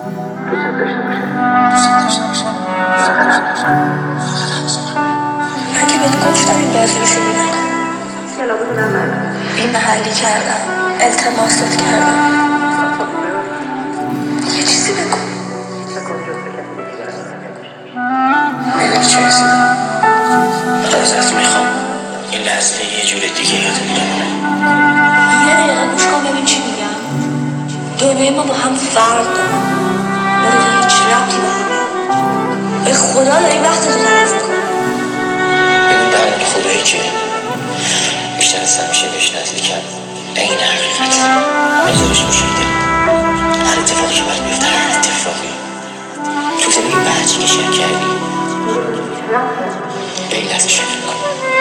من که بهت گفتم این بازی رو شروع نکن. این محلی کردم، التماست کردم، یه چیزی بگو. میدونی چه رسیدم؟ من ازت میخوام این لحظه یه جور دیگه یادت بمونه. یه دقیقه گوش کن ببین چی میگم. دنیای ما با هم فرق داره، نداره هیچ ربطی به هم. به خدا داری وقت رو تلف میکنی. ببین برمون خدایی که بیشتر از همیشه بهش نزدیکم. این حقیقت نظرش میشیده. هر اتفاقی که باید بیفته، هر اتفاقی تو زندگی بحثی که شیر کردی به این لحظه شکل کن.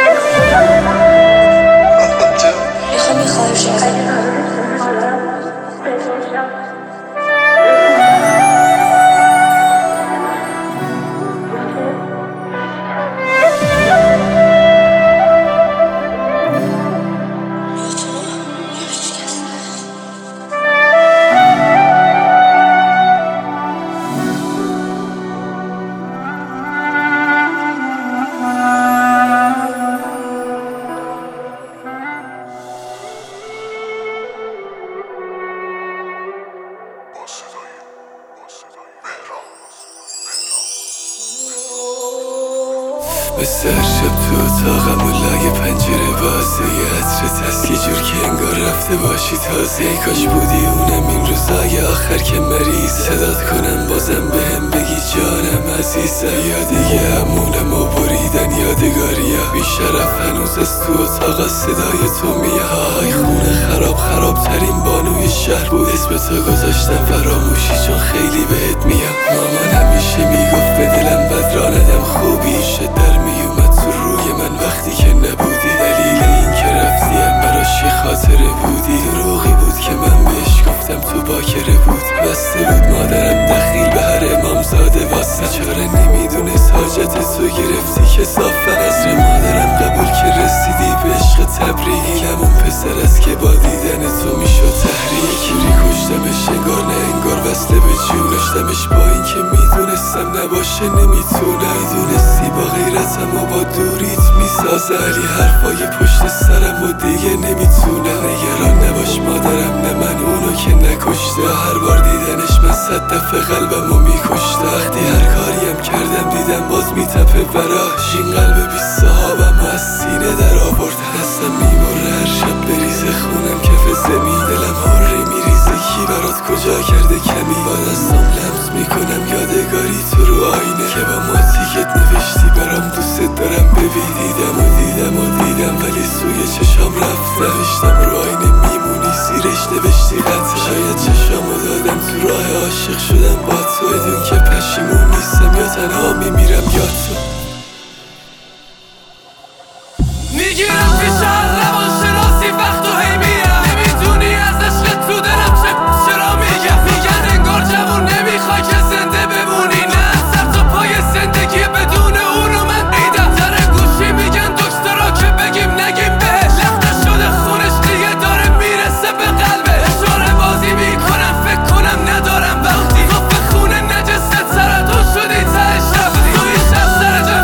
میخوام یه خواهش ازت. مثل هر شب تو اتاقم و لای پنجره بازه یه عطرت هست یه جور که انگار رفته باشی تازه. ای کاش بودی اونم این روزای آخر که مریض صدات کنم بازم بهم بگی جانم عزیزم. یا دیگه همونم و بریدن یادگاری ها بی شرف هنوز از تو اتاق صدای تو میای. خونه خراب ترین بانوی شهر بود، اسم تو گذاشتم فراموشی چون خیلی بهت میام. مامان همیشه میگفت به دلم بد را ندم، خوبی شد در میومد تو روی من وقتی که نبودی. دلیل این که رفتیم براش یه خاطره بودی، دروغی بود که من بهش گفتم تو باکره بود. بسته بود مادرم دخیل به هر امامزاده واسه، چاره نمیدونست حاجت تو گرفتی که صافن. عصر مادرم قبول که رسیدی به عشق تبریک، همون پسر است که با دیدن تو میشد تحریک. ری کشتمش انگار نه انگار بسته به جونشتمش، با این که میدونستم نباشه نمیتونه. میدونستی با غیرتم و با دوریت میسازه، علی حرفای پشت سرم و دیگه نمیتونه. نگران نباش مادرم نه من اونو که نکشته، هر بار دیدنش من 100 دفعه قلبمو میکشته. وقتی هر کاریم کردم دیدم باز میتپه براش، این قلب بی صحابم و از سینه در آورد. هستم میبره هر شب بریزه خونم کف زمین، دلم هره میریزه کی برات کجا کرده کمی. با دستم لمس میکنم یادگاری تو رو آینه که با ما تیکت نوشتی برام دوست دارم ببین. دیدم ولی سوی چشام رفت، نوشتم رو آینه میمونی زیرش نوشتی قطع. شاید چشامو دادم تو راه عاشق شدم با تو، بدون که پشیمون نیستم یا تنها میمیرم یا تو. میگیرم پیش هر روان شناسی وقت و هی میرم، نمیدونی از عشق تو دلم چرا میگن انگار جوون نمیخوای که زنده بمونی. نه سر تا پای زندگی بدون اونو من دیدم، در گوشی میگن دکترا که بگیم نگیم بهش، لخته شده خونش دیگه داره میرسه به قلبه. اشاره بازی میکنم فکر کنم ندارم وقتی تو به خونه نجسه سرطان شدی تهش رفتی. توی شب سر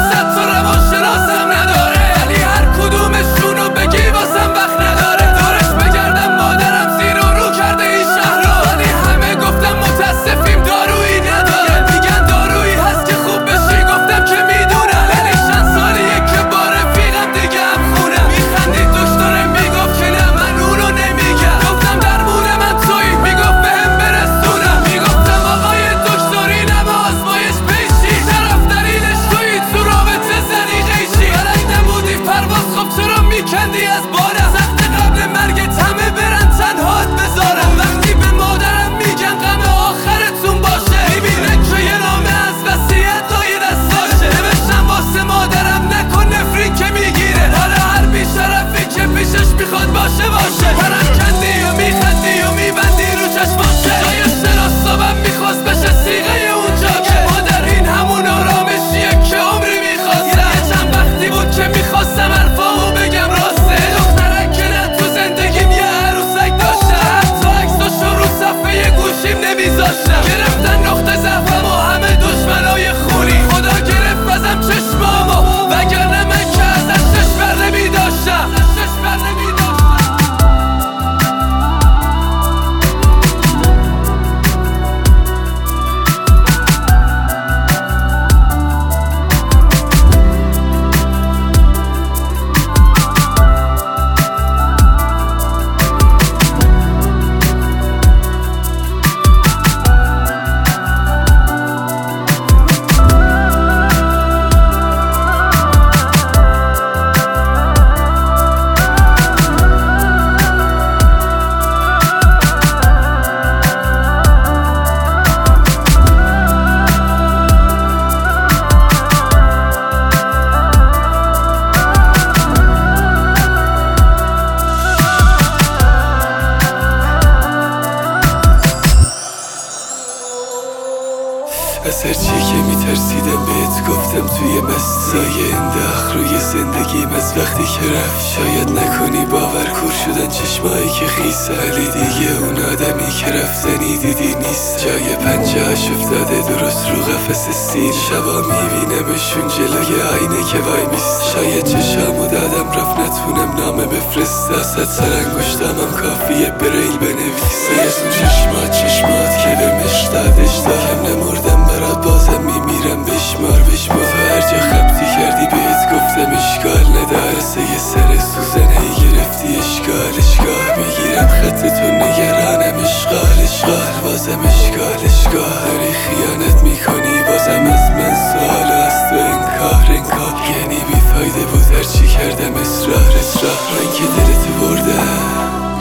از هرچی که میترسیدم بهت گفتم توی مسای انداخ روی زندگیم از وقتی که رفت. شاید نکنی باور کور شدن چشمایی که خیسه، ولی دیگه اون آدمی که رفتنی دیدی نیست. جای پنجه‌اش افتاده درست رو قفس سیر، شبا میبینمشون جلوی آینه که وای میست. شاید چشامو دادم رفت نتونم نامه بفرسته، صد سر انگشتامم کافیه بریل بنویسه. از اون چشمات که به مشتادش کم نمردم برات، بازم میمیرم بشمار تو هر جا خبتی کردی بهت گفتم اشکال نداره. یه سر سوزنه گرفتی اشکال میگیرم خطتو نگرانم اشغال بازم اشکال داری خیانت میکنی بازم از من سوال و از تو انکار یعنی بیفایده بود هرچی کردم اصرار من که دلتو بردم.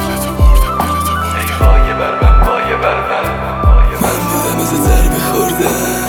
من بودم از ضرب خوردم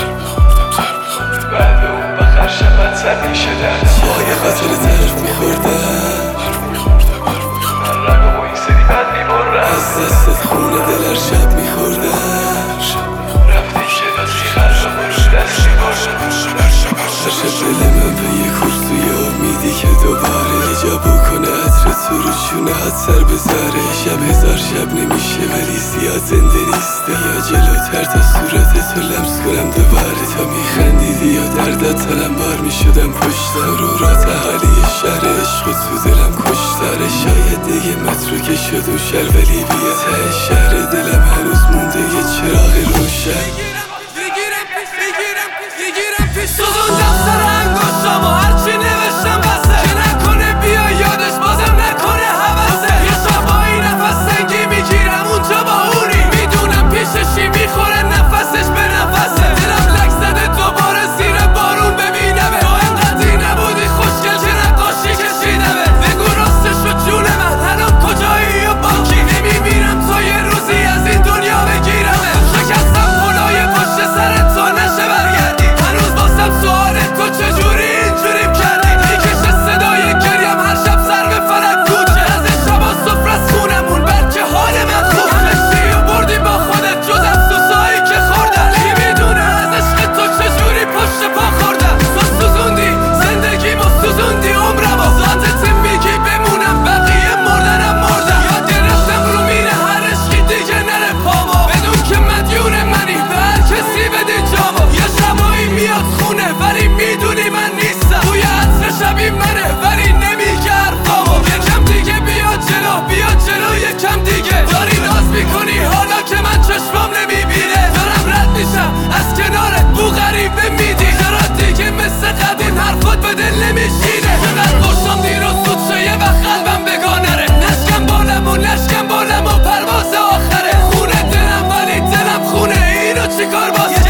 بعد اون بخر شبت سر میشدم جای خاطر طرف میخوردم من رقم و این سری بد میبرم از دستت خونه دلر شب میخوردم رفتی که دستی خرم و رو دست میبرم هر دل من به یه کورسوی امیدی که دوباره یه بکنه عطر تو رو چونهات سر بذاره. شب هزار شب نمیشه ولی زیاد زنده نیست. بیا جلوتر تا صورتتو لمس کنم دوباره، تا میخندیدی یا دردت تنم بار میشدم پشت مرورات اهالی شهر عشق تو دلم کشتاره. شاید دیگه متروکه شد و شهر ولی بیا ته شهر دلم هنوز مونده یه چراغ روشن. سوزوندم سر انگشتامو هرچی نوشتم بسه که نکنه بیا یادش بازم نکنه حوثه. یه شبایی نفس سنگی میگیرم اونجا با اونی، میدونم پیششی میخوره نفسش به نفسه. دلم لک زده دوباره زیر بارون ببینمه، تو انقدی نبودی خوشگل که نقاشی کشیدمه. بگو راستشو جون من الان کجایی و با کی؟ نمیبینم تا یه روزی از این دنیا بگیرمه. شکستم پلای پشت سر تو نشه برگردی، سوال تو چجوری اینجوریم کردی؟ میکشه صدای گریم هر شب سر به فلک کوچه، از این شبا صفر از خونمون بلکه حال من خوب همشی و بردی با خودت جز از سوسایی که خوردن. کی میدونه از عشق تو چجوری پشت پا خوردم. تو سوزوندی زندگیمو سوزوندی عمرمو، ذاتت میگی بمونم بقیه مردنم مردم. یاد گرفتم رو میره هر عشقی دیگه نره پامو، بدون که مدیون منی به هر کسی بدی جامو. یه شبایی میاد خونه ولی میدونی من نیستم، توی عطر شبی منه ولی نمیگه حرفامو. یکم دیگه بیا جلو یکم دیگه، داری ناز میکنی حالا که من چشمام نمیبینه. دارم رد میشم از کنارت بو غریبه میدی، چرا دیگه مثل قدیم حرفات به دل نمیشینه. چقدر خوشم دیروز زود شه یه وقت قلبم بگانره، نشکم بالم و پرواز آخره. خونه دلم ولی دلم خونه، اینو چیکار باز